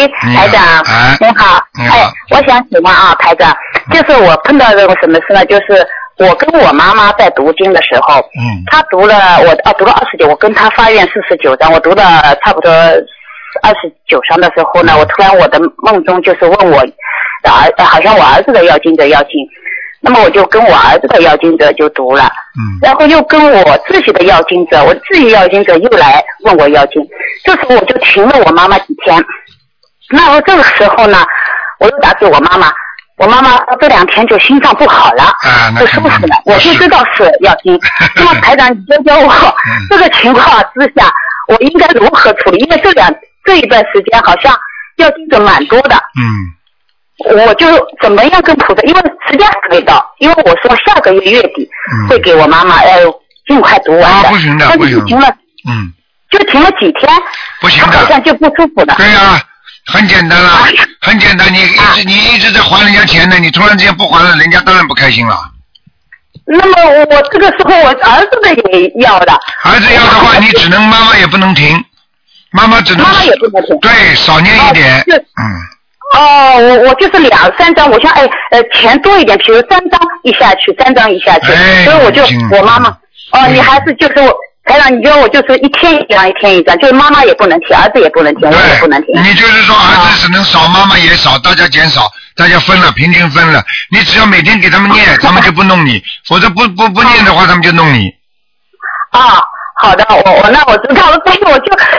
喂，台长，你好，我想请问啊，台长，就是我碰到这个什么事呢？就是我跟我妈妈在读经的时候，她读了读了29，我跟她发愿49章，我读了差不多29章的时候呢，我突然我的梦中就是问我好像我儿子的要经者要经，那么我就跟我儿子的要经者就读了，然后又跟我自己的要经者，我自己要经者又来问我要经，这时候我就停了我妈妈几天。那么这个时候呢，我又打给我妈妈，我妈妈这2天就心脏不好了，就舒服了，我就知道是要经。那么台长，你教教我这个情况之下，我应该如何处理？因为这一段时间好像要经者蛮多的，我就怎么样跟菩萨，因为时间还没到，因为我说下个月月底会给我妈妈尽快读完的， 不行的， 但是停了，就停了几天， 不行的， 好像就不舒服了。 对呀，很简单了，很简单，你一直在还人家钱呢，你突然之间不还了，人家当然不开心了。 那么我这个时候我儿子的也要的， 儿子要的话，你只能妈妈也不能停，妈妈也不能停， 对，少念一点， 我就是2、3张，我想钱多一点，比如3张一下去，3张一下去，所以我就我妈妈你还是就是我台长，你觉得我就是一天一张，一天一张，就是妈妈也不能停，儿子也不能停，我也不能停。 你就是说儿子只能少，妈妈也少，大家减少，大家分了，平均分了。你只要每天给他们念，他们就不弄你；否则不念的话，他们就弄你。 好的，那我知道了，所以我就